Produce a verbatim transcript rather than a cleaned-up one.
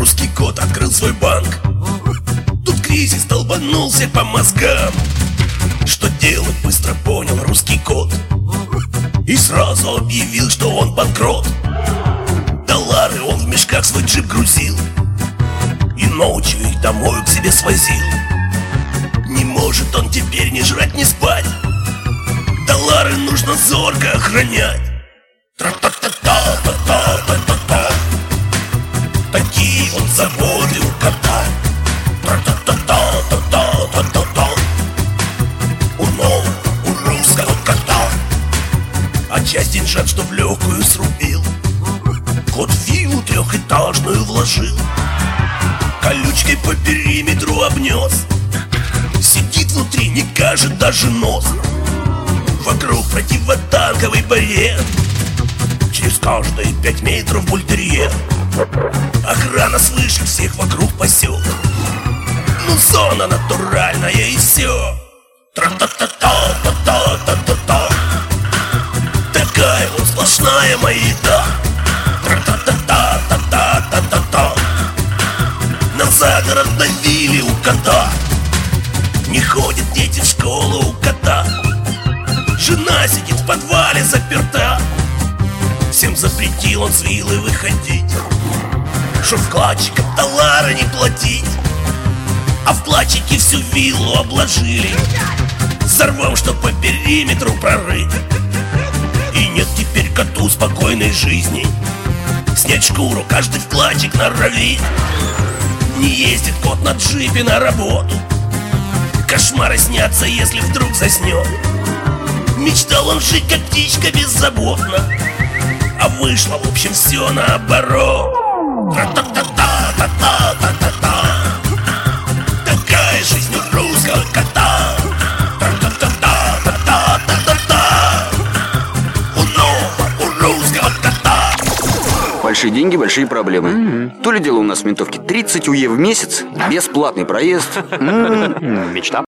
русский кот открыл свой банк. Тут кризис долбанулся по мозгам. Что делать, быстро понял русский кот и сразу объявил, что он банкрот. Доллары он в мешках свой джип грузил и ночью их домой к себе свозил. Не может он теперь ни жрать, ни спать. Доллары нужно зорко охранять. Тра-та-та-та-та-та-та-та-та. Такие вот заботы у кота. Тра-та-та-та-та-та-та-та. У нового, у русского кота. А часть деньжат, что в легкую срубил, кот в виллу трехэтажную вложил, колючкой по периметру обнес. Сидит внутри, не кажет даже нос. Вокруг противотанковый барьер, через каждые пять метров бультерьер. Охрана свыше всех вокруг пасет. Ну зона натуральная и все. Тра-та-та-та-та-та-та-та. Такая вот сплошная маята. Тра-та-та-та-та-та-та-та. На загородной вилле у кота. Не ходят дети в школу у кота. Жена сидит в подвале заперта. Всем запретил он с виллы выходить, чтоб вкладчикам доллары не платить. А вкладчики всю виллу обложили взорвом, чтоб по периметру прорыть. И нет теперь коту спокойной жизни. Снять шкуру каждый вкладчик норовит. Не ездит кот на джипе на работу. Кошмары снятся, если вдруг заснет. Мечтал он жить как птичка беззаботно, а вышло в общем все наоборот. Тра-та-та-та-та-та-та-та. Такая жизнь у русского кота. Тра-та-та-та-та-та-та. У нового, у русского кота. Большие деньги, большие проблемы. Mm-hmm. То ли дело у нас в ментовке тридцать УЕ в месяц, бесплатный проезд. Mm-hmm. Мечта.